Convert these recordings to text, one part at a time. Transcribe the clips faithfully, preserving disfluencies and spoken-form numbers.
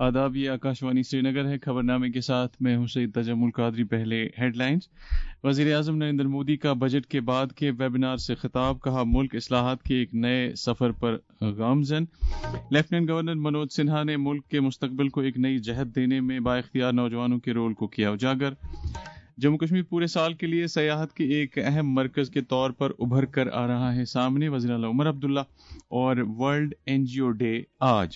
آداب، یہ آکاشوانی سری نگر ہے۔ خبر نامے کے ساتھ میں ہوں سید تجمل قادری۔ پہلے ہیڈ لائنز۔ وزیر اعظم نریندر مودی کا بجٹ کے بعد کے ویبینار سے خطاب، کہا ملک اصلاحات کے ایک نئے سفر پر گامزن۔ لیفٹیننٹ گورنر منوج سنہا نے ملک کے مستقبل کو ایک نئی جہت دینے میں بااختیار نوجوانوں کے رول کو کیا اجاگر۔ جموں کشمیر پورے سال کے لیے سیاحت کے ایک اہم مرکز کے طور پر ابھر کر آ رہا ہے سامنے، وزیر اعلیٰ عمر عبداللہ۔ اور world N G O day آج۔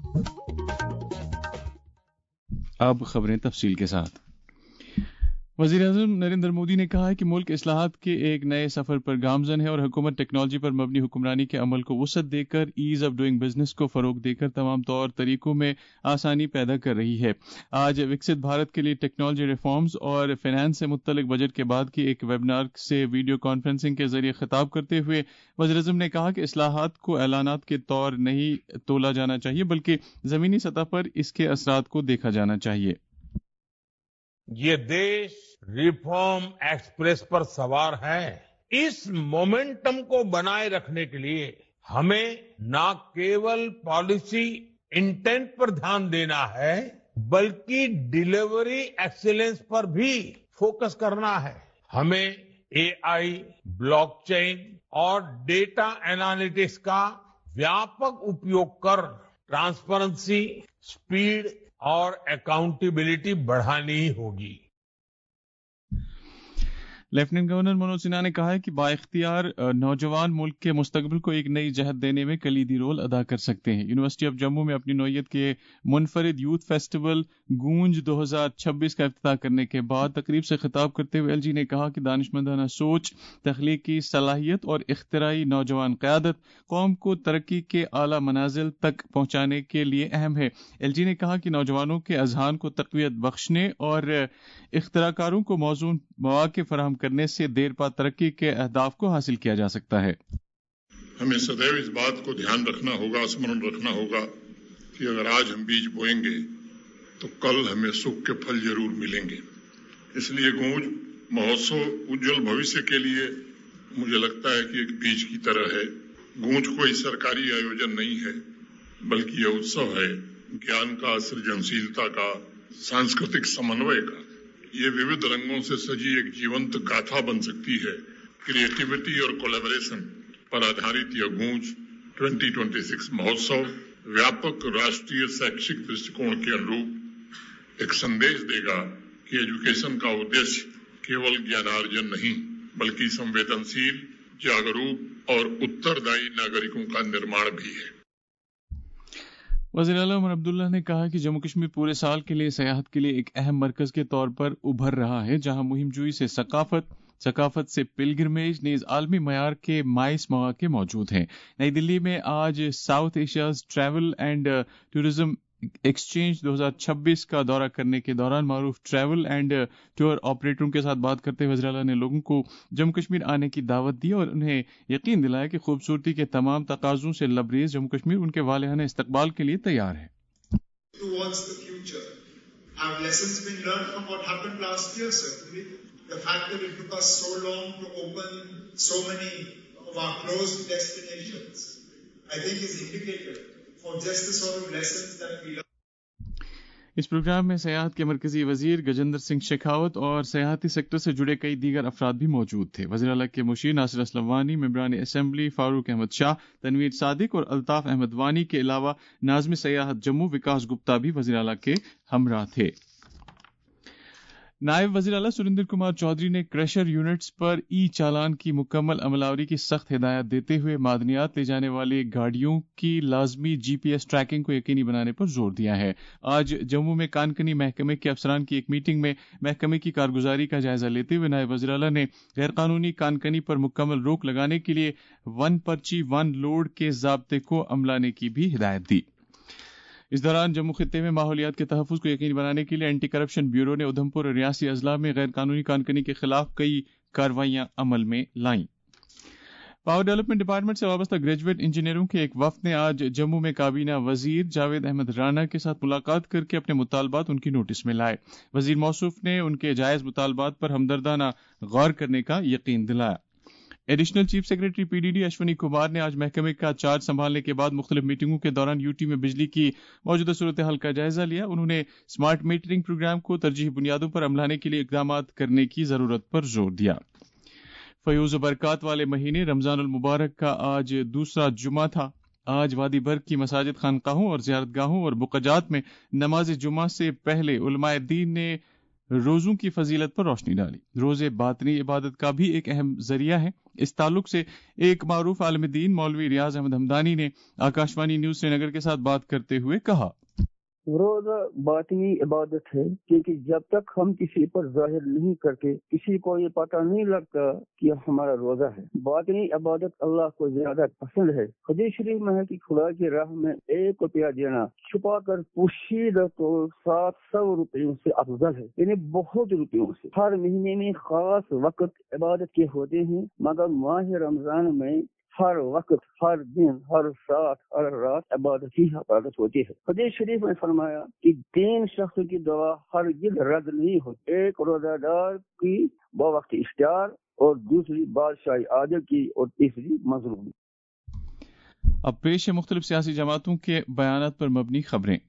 اب خبریں تفصیل کے ساتھ۔ وزیر اعظم نریندر مودی نے کہا ہے کہ ملک اصلاحات کے ایک نئے سفر پر گامزن ہے اور حکومت ٹیکنالوجی پر مبنی حکمرانی کے عمل کو وسعت دے کر ایز آف ڈوئنگ بزنس کو فروغ دے کر تمام طور طریقوں میں آسانی پیدا کر رہی ہے۔ آج وکست بھارت کے لیے ٹیکنالوجی ریفارمز اور فینانس سے متعلق بجٹ کے بعد کی ایک ویبنار سے ویڈیو کانفرنسنگ کے ذریعے خطاب کرتے ہوئے وزیر اعظم نے کہا کہ اصلاحات کو اعلانات کے طور نہیں تولا جانا چاہیے بلکہ زمینی سطح پر اس کے اثرات کو دیکھا جانا چاہیے۔ یہ دیش ریفارم ایکسپریس پر سوار ہے۔ اس مومنٹم کو بنائے رکھنے کے لیے ہمیں نہ کیول پالیسی انٹینٹ پر دھیان دینا ہے بلکہ ڈیلیوری ایکسیلنس پر بھی فوکس کرنا ہے۔ ہمیں اے آئی، بلاک چین اور ڈیٹا اینالیٹکس کا ویاپک اپیوگ کر ٹرانسپیرنسی، سپیڈ اور اکاؤنٹیبلٹی بڑھانی ہوگی۔ لیفٹیننٹ گورنر منوج سنہا نے کہا ہے کہ بااختیار نوجوان ملک کے مستقبل کو ایک نئی جہت دینے میں کلیدی رول ادا کر سکتے ہیں۔ یونیورسٹی آف جموں میں اپنی نوعیت کے منفرد یوتھ فیسٹیول گونج دو ہزار چھبیس کا افتتاح کرنے کے بعد تقریب سے خطاب کرتے ہوئے ایل جی نے کہا کہ دانشمندانہ سوچ، تخلیقی صلاحیت اور اختراعی نوجوان قیادت قوم کو ترقی کے اعلیٰ منازل تک پہنچانے کے لیے اہم ہے۔ ایل جی نے کہا کہ نوجوانوں کے اذہان کو تقویت بخشنے اور اختراع کاروں کو موزون مواقع فراہم کرنے سے دیر پا ترقی کے اہداف کو حاصل کیا جا سکتا ہے۔ ہمیں سدیو اس بات کو دھیان رکھنا ہوگا، اسمرن رکھنا ہوگا کہ اگر آج ہم بیج بوئیں گے تو کل ہمیں سکھ کے پھل ضرور ملیں گے۔ اس لیے گونج مہوتسو اجل بھوشیہ کے لیے مجھے لگتا ہے کہ ایک بیج کی طرح ہے۔ گونج کوئی سرکاری آیوجن نہیں ہے بلکہ یہ اتسو ہے گیان کا، سرجنشیلتا کا، سانسکرتک سمنوے کا۔ یہ ووھ رنگوں سے سجی ایک جیونت گاتھا بن سکتی ہے۔ کریٹیوٹی اور کولیبریشن پر آدھارت یہ گونج ٹوئنٹی ٹوئنٹی سکس مہوتسو ویاپک راشٹریہ شیکشک درشٹیکون کے انوروپ ایک سندیش دے گا کہ ایجوکیشن کا ادیش کیول گیانارجن نہیں بلکہ سنویدنشیل، جاگروک اور اتردائی ناگرکوں کا نرماण بھی ہے۔ وزیر اعلیٰ عمر عبداللہ نے کہا کہ جموں کشمیر پورے سال کے لیے سیاحت کے لیے ایک اہم مرکز کے طور پر ابھر رہا ہے، جہاں مہم جوئی سے ثقافت، ثقافت سے پلگرمیج نیز عالمی معیار کے مائس مواقع موجود ہیں۔ نئی دلی میں آج South Asia's travel and tourism exchange دو ہزار چھبیس کا دورہ کرنے کے دوران معروف ٹریول اینڈ ٹور آپریٹروں کے ساتھ بات کرتے ہوئے وزیر اعلیٰ نے لوگوں کو جموں کشمیر آنے کی دعوت دی اور انہیں یقین دلایا کہ خوبصورتی کے تمام تقاضوں سے لبریز جموں کشمیر ان کے والہانہ استقبال کے لیے تیار ہے۔ اس پروگرام میں سیاحت کے مرکزی وزیر گجیندر سنگھ شیخاوت اور سیاحتی سیکٹر سے جڑے کئی دیگر افراد بھی موجود تھے۔ وزیر اعلیٰ کے مشیر ناصر اسلم وانی، ممبران اسمبلی فاروق احمد شاہ، تنویر صادق اور الطاف احمد وانی کے علاوہ ناظم سیاحت جموں وکاس گپتا بھی وزیر اعلیٰ کے ہمراہ تھے۔ نائب وزیر اعلیٰ سریندر کمار چودھری نے کریشر یونٹس پر ای چالان کی مکمل عمل آوری کی سخت ہدایت دیتے ہوئے معدنیات لے جانے والی گاڑیوں کی لازمی جی پی ایس ٹریکنگ کو یقینی بنانے پر زور دیا ہے۔ آج جموں میں کانکنی محکمے کے افسران کی ایک میٹنگ میں محکمے کی کارگزاری کا جائزہ لیتے ہوئے نائب وزیر اعلیٰ نے غیر قانونی کانکنی پر مکمل روک لگانے کے لیے ون پرچی ون لوڈ کے ضابطے کو عملانے کی بھی ہدایت دی۔ اس دوران جموں خطے میں ماحولیات کے تحفظ کو یقینی بنانے کے لیے اینٹی کرپشن بیورو نے ادھمپور اور ریاسی اضلاع میں غیر قانونی کانکنی کے خلاف کئی کارروائیاں عمل میں لائیں۔ پاور ڈیولپمنٹ ڈپارٹمنٹ سے وابستہ گریجویٹ انجینئروں کے ایک وفد نے آج جموں میں کابینہ وزیر جاوید احمد رانا کے ساتھ ملاقات کر کے اپنے مطالبات ان کی نوٹس میں لائے۔ وزیر موصوف نے ان کے جائز مطالبات پر ہمدردانہ غور کرنے کا یقین دلایا۔ Additional chief secretary PDD Ashwani Kumar ने आज महकमे का चार्ज संभालने के बाद मुख्तलिफ मीटिंगों के दौरान यूटी में बिजली की मौजूदा सूरत हाल का जायजा लिया। उन्होंने स्मार्ट मीटरिंग प्रोग्राम को तरजीही बुनियादों पर अमलाने के लिए इकदाम करने की जरूरत पर जोर दिया। फयूज बरकत वाले महीने रमजान उल मुबारक का आज दूसरा जुमा था। आज वादी बर्ग की मसाजिद, खानकाहों और ज़ियारतगाहों और बुक़जात में नमाज जुमा से पहले उलमाए दीन ने रोज़ों की फजीलत पर रोशनी डाली। रोज़े बातनी इबादत का भी एक अहम जरिया है। इस ताल्लुक से एक मारूफ आलिम दीन मौलवी रियाज अहमद हमदानी ने आकाशवाणी न्यूज श्रीनगर के साथ बात करते हुए कहा, रोजा बातिनी इबादत है, क्योंकि जब तक हम किसी पर जाहिर नहीं करते किसी को ये पता नहीं लगता कि हमारा रोजा है। बातिनी इबादत अल्लाह को ज्यादा पसंद है। हदीस शरीफ में है कि खुदा की राह में एक रुपया देना छुपा कर पोशीदा तो सात सौ रुपयों से अफजल है, यानी बहुत रुपयों से। हर महीने में खास वक्त इबादत के होते हैं, मगर माह रमजान में हर वक्त, हर दिन, हर साथ, हर रात इबादत ही इबादत होती है। हदीस शरीफ में फरमाया कि तीन शख्स की दुआ हरगिज़ रद्द नहीं होती, एक रोजादार की बवक्त इफ्तार और दूसरी बादशाह आदिल की और तीसरी मजलूम। अब पेश है मुख्तलिफ सियासी जमातों के बयानात पर मबनी खबरें।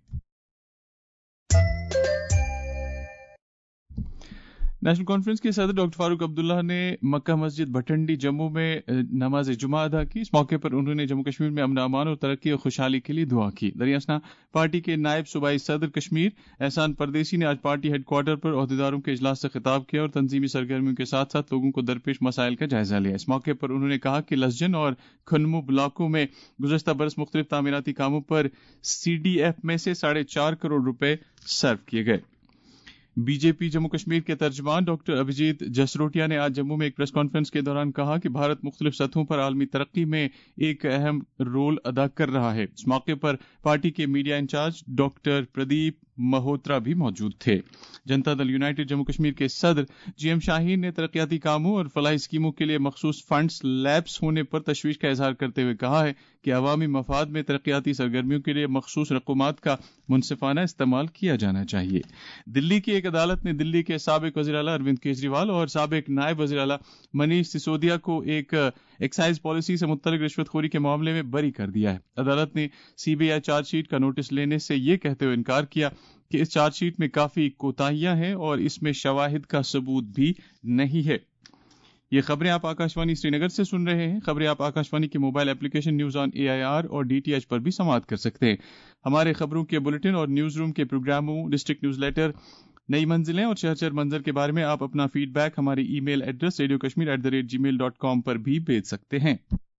नेशनल कॉन्फ्रेंस के सदर डॉक्टर फारूक अब्दुल्ला ने मक्का मस्जिद भटंडी जम्मू में नमाज जुमा अदा की। इस मौके पर उन्होंने जम्मू कश्मीर में अमन अमान और तरक्की और खुशहाली के लिए दुआ की। दरियासना पार्टी के नायब सूबाई सदर कश्मीर एहसान परदेसी ने आज पार्टी हेडक्वार्टर पर ओहदेदारों के इजलास से खिताब किया और तंजीमी सरगर्मियों के साथ साथ लोगों को दरपेश मसाइल का जायजा लिया। इस मौके पर उन्होंने कहा कि लसजन और खनमू ब्लॉकों में गुज़श्ता बरस मुख्तलिफ तामीराती कामों पर सी डी एफ में से साढ़े चार करोड़ रुपए सर्व किए गए। बीजेपी जम्मू कश्मीर के तर्जमान डॉक्टर अभिजीत जसरोटिया ने आज जम्मू में एक प्रेस कॉन्फ्रेंस के दौरान कहा कि भारत मुख्तलिफ सतहों पर आलमी तरक्की में एक अहम रोल अदा कर रहा है। इस मौके पर पार्टी के media incharge doctor Pradeep Malhotra भी मौजूद थे। जनता दल यूनाइटेड जम्मू कश्मीर के सदर जी एम शाहीन ने तरक्याती कामों और फलाही स्कीमों के लिए मखसूस फंड्स लैप्स होने पर तशवीश का इजहार करते हुए कहा है कि अवामी मफाद में तरक्याती सरगर्मियों के लिए मखसूस रकूमात का मुनसिफाना इस्तेमाल किया जाना चाहिए। दिल्ली की एक अदालत ने दिल्ली के साबिक वज़ीर आला अरविंद केजरीवाल और साबिक नायब वज़ीर आला मनीष सिसोदिया को एक एक्साइज पॉलिसी से मुत्तलिक रिश्वतखोरी के मामले में बरी कर दिया है। अदालत ने सीबीआई चार्जशीट का नोटिस लेने से ये कहते हुए इनकार किया कि इस चार्जशीट में काफी कोताहियां हैं और इसमें शवाहिद का सबूत भी नहीं है। ये खबरें आप आकाशवाणी श्रीनगर से सुन रहे हैं। खबरें आप आकाशवाणी के mobile application news on AIR और डीटीएच पर भी समाअत कर सकते हैं। हमारे खबरों के बुलेटिन और न्यूज रूम के प्रोग्रामों, डिस्ट्रिक्ट न्यूज लेटर, नई मंजिलें और शहर शहर मंजर के बारे में आप अपना फीडबैक हमारी e mail address radio Kashmir at the rate gmail dot com पर भी भेज सकते हैं।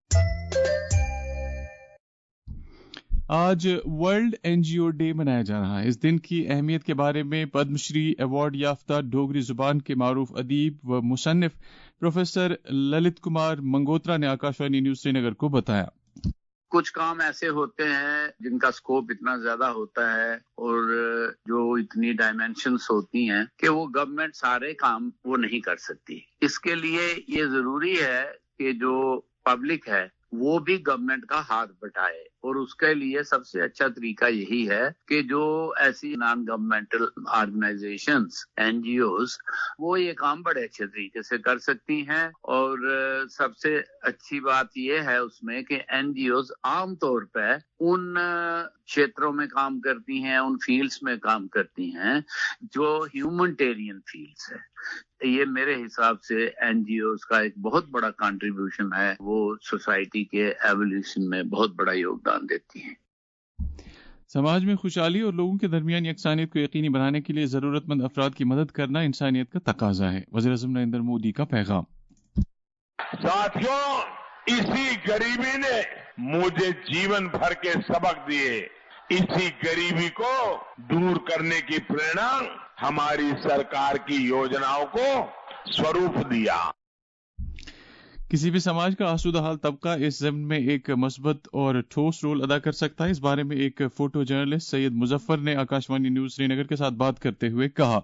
आज वर्ल्ड एनजीओ डे मनाया जा रहा है। इस दिन की अहमियत के बारे में पद्मश्री अवार्ड याफ्ता डोगरी जुबान के मारूफ अदीब व मुसन्निफ प्रोफेसर ललित कुमार मंगोत्रा ने आकाशवाणी न्यूज श्रीनगर को बताया। कुछ काम ऐसे होते हैं जिनका स्कोप इतना ज्यादा होता है और जो इतनी डायमेंशंस होती हैं कि वो गवर्नमेंट सारे काम वो नहीं कर सकती। इसके लिए ये जरूरी है कि जो पब्लिक है वो भी गवर्नमेंट का हाथ बटाए और उसके लिए सबसे अच्छा तरीका यही है कि जो ऐसी नॉन गवर्नमेंटल ऑर्गेनाइजेशंस एनजीओज वो ये काम बड़े अच्छे तरीके से कर सकती हैं। और सबसे अच्छी बात ये है उसमें कि एनजीओज आमतौर पर उन क्षेत्रों में काम करती हैं, उन फील्ड्स में काम करती हैं जो ह्यूमैनिटेरियन फील्ड्स है। ये मेरे हिसाब से एनजीओज का एक बहुत बड़ा कंट्रीब्यूशन है, वो सोसाइटी के एवोल्यूशन में बहुत बड़ा योगदान देती हैं। समाज में खुशहाली और लोगों के दरमियान यकसानियत को यकीनी बनाने के लिए जरूरतमंद अफराद की मदद करना इंसानियत का तकाजा है। वज़ीर-ए-आज़म नरेंद्र मोदी का पैगाम। साथियों, इसी गरीबी ने मुझे जीवन भर के सबक दिए। इसी गरीबी को दूर करने की प्रेरणा हमारी सरकार की योजनाओं को स्वरूप दिया। किसी भी समाज का आसूदा हाल तबका इस ज़िम्न में एक मस्बत और ठोस रोल अदा कर सकता है। इस बारे में एक फोटो जर्नलिस्ट सैयद मुजफ्फर ने आकाशवाणी न्यूज श्रीनगर के साथ बात करते हुए कहा,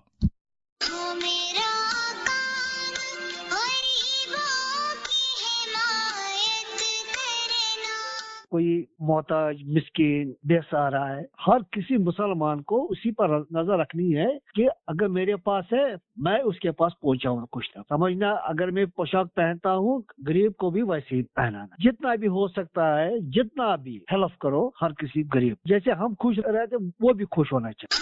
کوئی محتاج مسکین بے سہارا ہے، ہر کسی مسلمان کو اسی پر نظر رکھنی ہے کہ اگر میرے پاس ہے میں اس کے پاس پہنچاؤں کچھ نہ سمجھنا، اگر میں پوشاک پہنتا ہوں غریب کو بھی ویسے ہی پہنانا، جتنا بھی ہو سکتا ہے جتنا بھی ہیلپ کرو ہر کسی غریب، جیسے ہم خوش رہتے وہ بھی خوش ہونا چاہیے۔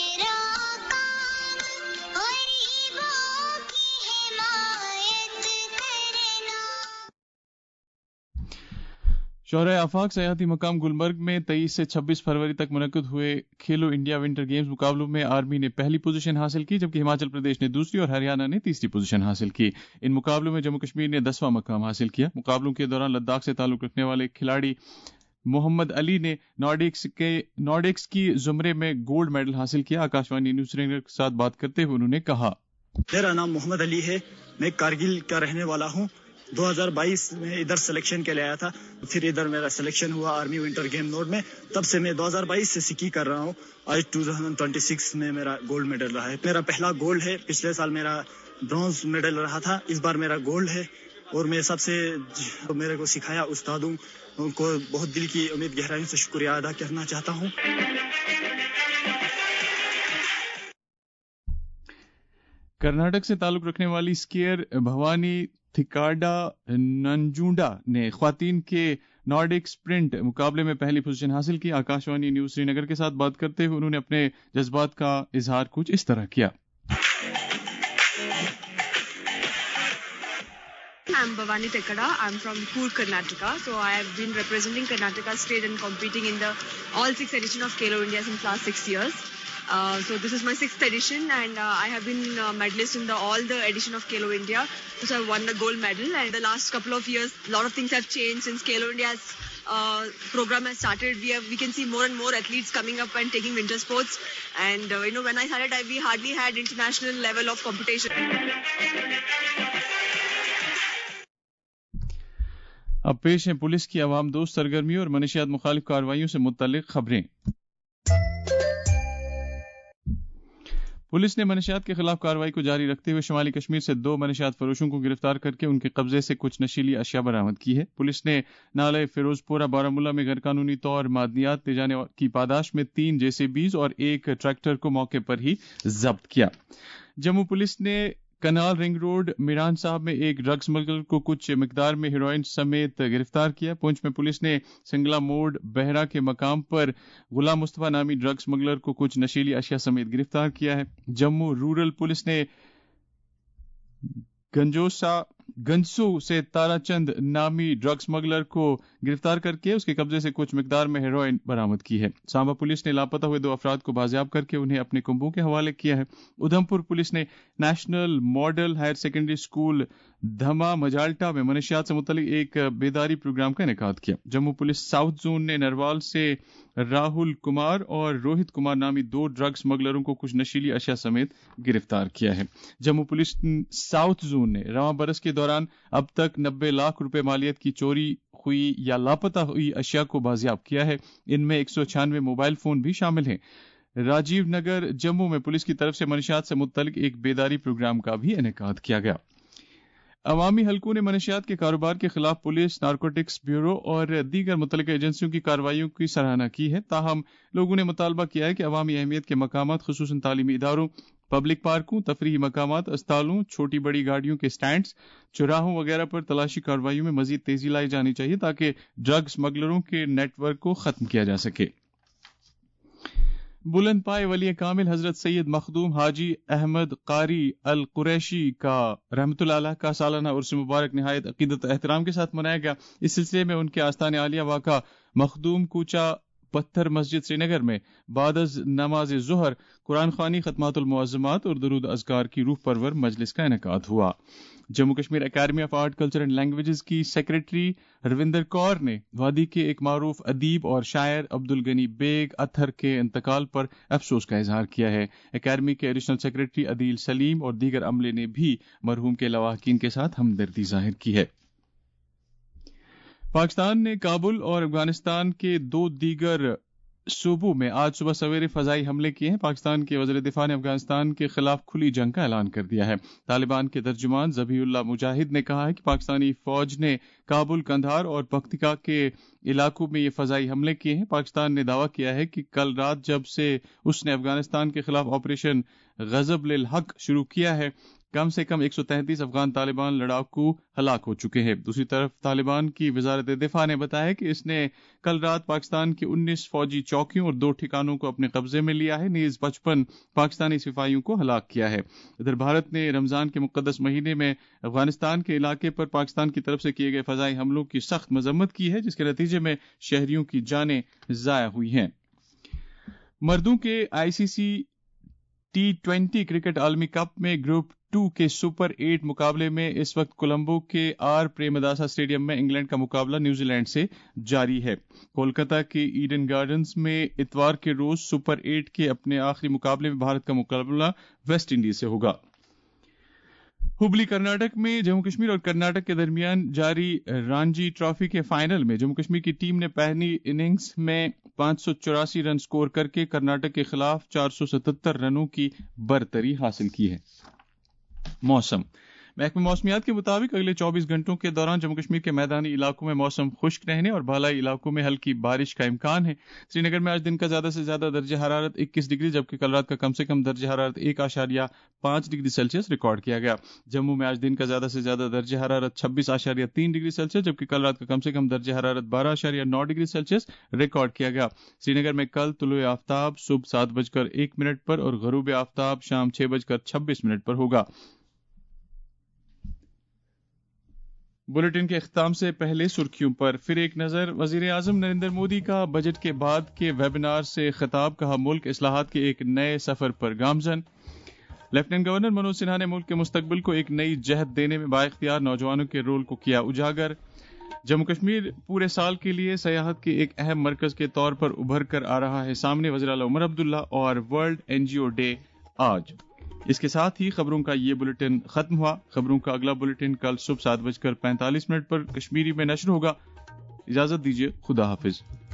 شورائے آفاق سیاحتی مقام گلمرگ میں تیئیس سے چھبیس فروری تک منعقد ہوئے کھیلو انڈیا ونٹر گیمز مقابلوں میں آرمی نے پہلی پوزیشن حاصل کی، جبکہ ہماچل پردیش نے دوسری اور ہریانہ نے تیسری پوزیشن حاصل کی۔ ان مقابلوں میں جموں کشمیر نے دسواں مقام حاصل کیا۔ مقابلوں کے دوران لداخ سے تعلق رکھنے والے کھلاڑی محمد علی نے نارڈکس کے نارڈکس کی زمرے میں گولڈ میڈل حاصل کیا۔ آکاشوانی نیوز سری نگر کے ساتھ بات کرتے ہوئے انہوں نے کہا، میرا نام محمد علی ہے، میں کارگل کا رہنے والا ہوں۔ دو ہزار بائیس میں ادھر سلیکشن کے لیے آیا تھا، پھر ادھر میرا سلیکشن ہوا آرمی ونٹر گیم نوڈ میں، تب سے میں دو ہزار بائیس سے سکی کر رہا ہوں۔ آج دو ہزار چھبیس میں میرا گولڈ میڈل رہا ہے، میرا پہلا گولڈ ہے۔ پچھلے سال میرا برونز میڈل رہا تھا، اس بار میرا گولڈ ہے۔ اور میں سب سے میرے کو سکھایا استادوں کو بہت دل کی امید گہرائیوں سے شکریہ ادا کرنا چاہتا ہوں۔ کرناٹک سے تعلق رکھنے والی اسکیئر بھوانی تھکاڈا ننجونڈا نے خواتین کے نارڈک سپرنٹ مقابلے میں پہلی پوزیشن حاصل کی۔ آکاشوانی نیوز سری نگر کے ساتھ بات کرتے ہوئے انہوں نے اپنے جذبات کا اظہار کچھ اس طرح کیا۔ I'm Bhavani Tekada. I'm from Coorg, Karnataka. So I have been representing Karnataka state and competing in the all six edition of Khelo India since last six years. Uh, so this is my sixth edition, and uh, I have been uh, medalist in the all the edition of Khelo India. So I won the gold medal. And the last couple of years, a lot of things have changed since Khelo India's uh, program has started. We have we can see more and more athletes coming up and taking winter sports. And uh, you know, when I started, I, we hardly had international level of competition. اب پیش ہیں police کی عوام دوست سرگرمیوں اور منشیات مخالف کارروائیوں سے متعلق خبریں۔ پولیس نے منشیات کے خلاف کارروائی کو جاری رکھتے ہوئے شمالی کشمیر سے دو منشیات فروشوں کو گرفتار کر کے ان کے قبضے سے کچھ نشیلی اشیاء برآمد کی ہے۔ پولیس نے نالے فیروز پورہ بارہمولہ میں غیر قانونی طور معدنیات لے جانے کی پاداش میں تین جے سی بیز اور ایک ٹریکٹر کو موقع پر ہی ضبط کیا۔ جموں پولیس نے کنال رنگ روڈ میران صاحب میں ایک ڈرگ اسمگلر کو کچھ مقدار میں ہیروئن سمیت گرفتار کیا۔ پونچھ میں پولیس نے سنگلا موڑ بہرا کے مقام پر غلام مصطفیٰ نامی ڈرگ اسمگلر کو کچھ نشیلی اشیاء سمیت گرفتار کیا ہے۔ جموں رورل پولیس نے گنجوسا گنسو سے تارا چند نامی ڈرگ اسمگلر کو گرفتار کر کے اس کے قبضے سے کچھ مقدار میں ہیروئن برآمد کی ہے۔ سانبا پولیس نے لاپتہ ہوئے دو افراد کو بازیاب کر کے انہیں اپنے کنبوں کے حوالے کیا ہے۔ ادھمپور پولیس نے national model higher secondary school Dhamma Majalta میں منشیات سے متعلق ایک بیداری پروگرام کا انعقاد کیا۔ جموں پولیس ساؤتھ زون نے نروال سے راہل کمار اور روہت کمار نامی دو ڈرگ اسمگلروں کو کچھ نشیلی اشیاء سمیت گرفتار کیا ہے۔ جموں پولیس ساؤتھ زون نے رواں برس کے دوران اب تک نبے لاکھ روپے مالیت کی چوری ہوئی یا لاپتہ ہوئی اشیاء کو بازیاب کیا ہے۔ ان میں ایک سو چھیانوے موبائل فون بھی شامل ہیں۔ راجیو نگر جموں میں پولیس کی طرف سے منشیات سے متعلق ایک بیداری پروگرام کا بھی انعقاد کیا گیا۔ عوامی حلقوں نے منشیات کے کاروبار کے خلاف پولیس، نارکوٹکس بیورو اور دیگر متعلقہ ایجنسیوں کی کارروائیوں کی سراہنا کی ہے۔ تاہم لوگوں نے مطالبہ کیا ہے کہ عوامی اہمیت کے مقامات خصوصاً تعلیمی اداروں، پبلک پارکوں، تفریحی مقامات، اسپتالوں، چھوٹی بڑی گاڑیوں کے سٹینڈز، چوراہوں وغیرہ پر تلاشی کارروائیوں میں مزید تیزی لائی جانی چاہیے تاکہ ڈرگ اسمگلروں کے نیٹ ورک کو ختم کیا جا سکے۔ بلند پائے ولی کامل حضرت سید مخدوم حاجی احمد قاری القریشی کا رحمت اللہ علیہ کا سالانہ عرس مبارک نہایت عقیدت احترام کے ساتھ منایا گیا۔ اس سلسلے میں ان کے آستان عالیہ واقع مخدوم کوچہ پتھر مسجد سری نگر میں بعد از نماز ظہر قرآن خوانی، ختمات المعظمات اور درود اذکار کی روح پرور مجلس کا انعقاد ہوا۔ Jammu Kashmir academy of art culture and languages کی سیکریٹری روندر کور نے وادی کے ایک معروف ادیب اور شاعر عبدالغنی بیگ اطہر کے انتقال پر افسوس کا اظہار کیا ہے۔ اکیڈمی کے ایڈیشنل سیکریٹری عدیل سلیم اور دیگر عملے نے بھی مرحوم کے لواحقین کے ساتھ ہمدردی ظاہر کی ہے۔ پاکستان نے کابل اور افغانستان کے دو دیگر सूबों में आज सुबह सवेरे फजाई हमले किए हैं। पाकिस्तान के वज़ीर दिफा ने अफगानिस्तान के खिलाफ खुली जंग का ऐलान कर दिया है। तालिबान के तर्जुमान ज़बीहुल्लाह मुजाहिद ने कहा है कि पाकिस्तानी फौज ने काबुल, कंधार और पख्तिका के इलाकों में ये फजाई हमले किए हैं। पाकिस्तान ने दावा किया है कि कल रात जब से उसने अफगानिस्तान के खिलाफ ऑपरेशन गजब लिल हक शुरू किया है, कम से कम एक सौ तैंतीस अफगान तालिबान लड़ाकू हलाक हो चुके हैं। दूसरी तरफ तालिबान की वजारत दिफा ने बताया कि इसने कल रात पाकिस्तान की उन्नीस फौजी चौकियों और दो ठिकानों को अपने कब्जे में लिया है, नीज पचपन पाकिस्तानी सिपाहियों को हलाक किया है। इधर भारत ने रमजान के मुकद्दस महीने में अफगानिस्तान के इलाके पर पाकिस्तान की तरफ से किए गए फजाई हमलों की सख्त मजम्मत की है, जिसके नतीजे में शहरियों की जानें जाया हुई हैं। मर्दों के आईसीसी टी ट्वेंटी क्रिकेट आलमी कप में ग्रुप टू के सुपर एट मुकाबले में इस वक्त कोलंबो के आर प्रेमदासा स्टेडियम में इंग्लैंड का मुकाबला न्यूजीलैंड से जारी है। कोलकाता के ईडन गार्डन्स में इतवार के रोज सुपर एट के अपने आखिरी मुकाबले में भारत का मुकाबला वेस्ट इंडीज से होगा। हुबली कर्नाटक में जम्मू कश्मीर और कर्नाटक के दरमियान जारी रणजी ट्रॉफी के फाइनल में जम्मू कश्मीर की टीम ने पहली इनिंग्स में पांच सौ चौरासी रन स्कोर करके कर्नाटक के खिलाफ चार सौ सतहत्तर रनों की बरतरी हासिल की है। मौसम महकमे मौसमियात के मुताबिक अगले चौबीस घंटों के दौरान जम्मू कश्मीर के मैदानी इलाकों में मौसम खुश्क रहने और बालाई इलाकों में हल्की बारिश का इम्कान है। श्रीनगर में आज दिन का ज्यादा से ज्यादा दर्जा हरारत इक्कीस डिग्री जबकि कल रात का कम से कम दर्जा हरारत एक आशारिया पांच डिग्री सेल्सियस रिकॉर्ड किया गया। जम्मू में आज दिन का ज्यादा से ज्यादा दर्जा हरारत छब्बीस आशारिया तीन डिग्री सेल्सियस जबकि कल रात का कम से कम दर्जा हरारत बारह आशारिया नौ डिग्री सेल्सियस रिकॉर्ड किया गया। श्रीनगर में कल तुलुए आफ्ताब सुबह सात बजकर एक मिनट पर और गरूब आफ्ताब शाम छह बजकर छब्बीस मिनट पर होगा। बुलेटिन के इख्तिताम से पहले सुर्खियों पर फिर एक नजर। वजीर आजम नरेंद्र मोदी का बजट के बाद के वेबिनार से खिताब, कहा मुल्क इस्लाहात के एक नए सफर पर गामजन। लेफ्टिनेंट गवर्नर मनोज सिन्हा ने मुल्क के मुस्तकबिल को एक नई जहत देने में बाइख्तियार नौजवानों के रोल को किया उजागर। जम्मू कश्मीर पूरे साल के लिए सयाहत के एक अहम मरकज के तौर पर उभर कर आ रहा है सामने, वज़ीर आला उमर अब्दुल्ला। और वर्ल्ड एनजीओ डे आज। इसके साथ ही खबरों का ये बुलेटिन खत्म हुआ। खबरों का अगला बुलेटिन कल सुबह सात बजकर पैंतालीस मिनट पर कश्मीरी में नश्र होगा। इजाजत दीजिए, खुदा हाफिज।